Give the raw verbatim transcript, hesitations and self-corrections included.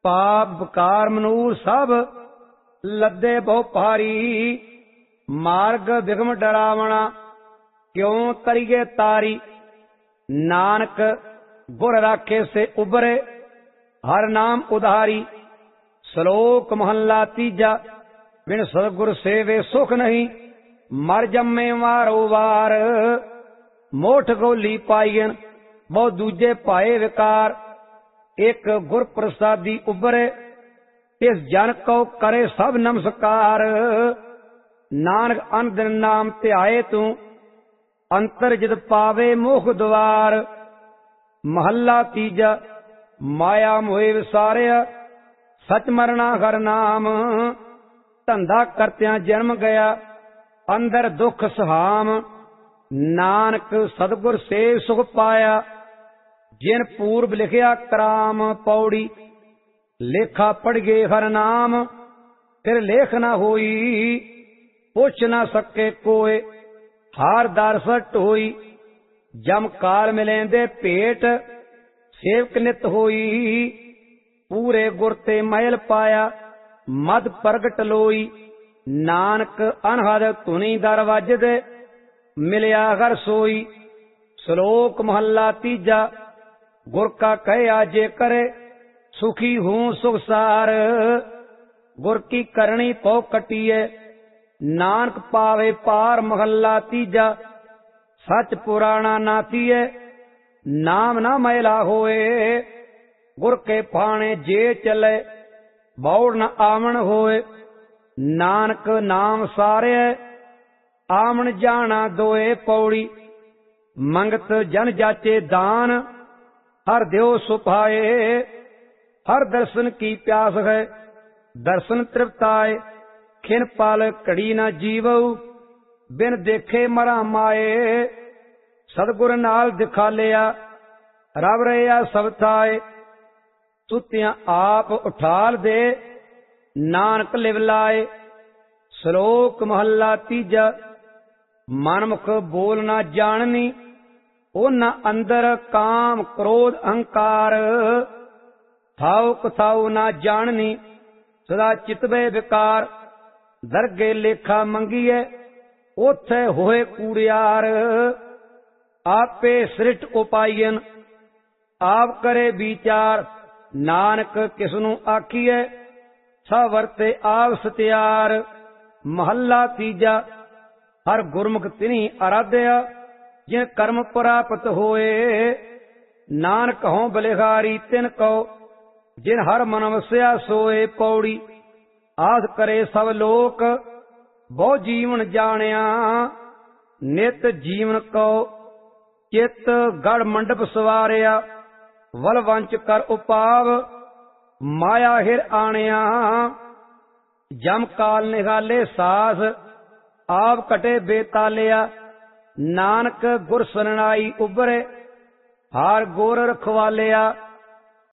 पाप विकार मनूर सब लद्दे बहु भारी। मार्ग विघम डरावना क्यों तरिए तारी। नानक गुर राखे से उबरे हर नाम उधारी। श्लोक महला तीजा बिन सतगुर सेवे सुख नहीं। मर जम्मे वारो वार मोठ गोली पाईन बहु दूजे पाए विकार। एक गुर प्रसादी उबरे इस जन को करे सब नमस्कार। नानक अन दिन नाम ध्याए तू अंतर जित पावे मुख द्वार। महला तीजा माया मोहे विसारिया सच मरना हर नाम। धंधा करत्या जन्म गया अंदर दुख सहाम। नानक सतगुर से सुख पाया जिन पूर्व लिखिया कराम। पौड़ी लेखा पढ़ गए हर नाम फिर लेख न होई। पुछ न सके कोय हार दरसट होई। जम काल मिलेंदे भेट सेवक नित होई। पूरे गुर ते महल पाया मद प्रगट लोई। नानक अनहद धुनी दरवाजे दे मिलिया घर सोई। श्लोक महला तीजा गुर का कहे जे करे सुखी हूं सुख सार। गुर की करनी पौ कटिए नानक पावे पार। महला तीजा सच पुराना नातीए नाम ना मैला होए। गुर के फाणे जे चले बौड़ न आमन होए। नानक नाम सारे आमन जाना दोए। पौड़ी मंगत जन जाचे दान हर देव सुपाए। हर दर्शन की प्यास है दर्शन तृप्ताए। खिन पाल कड़ी न जीवऊ बिन देखे मरा माए। सतगुर नाल दिखा लिया रब रहा सब थाए। सुतियां आप उठाल दे नानक लिव लाए। श्लोक महला तीजा मनमुख बोल न जाननी। उन अंदर काम क्रोध अहंकार। थाउ कथाऊ ना जाननी सदा चितवे विकार। दरगे लेखा मंगीए ओथे होए कूड़ियार। आपे सृष्ट उपायन आप करे विचार। नानक किसनु आखिए सा वरते आप सत्यार। महला तीजा हर गुरमुख तिन्ही आराध्या जिन कर्म प्राप्त होए। नानक हों बलिहारी तिन को जिन हर मन वस्या सोए। पौड़ी आस करे सब लोक बहु जीवन जानिया। नित जीवन को चित गढ़ मंडप सवारिया। वल वंच कर उपाव माया हिर आनिया। जम काल निगाले सास आप कटे बेतालिया। नानक गुर सरनाई उबरे हार गोर रखवालिया।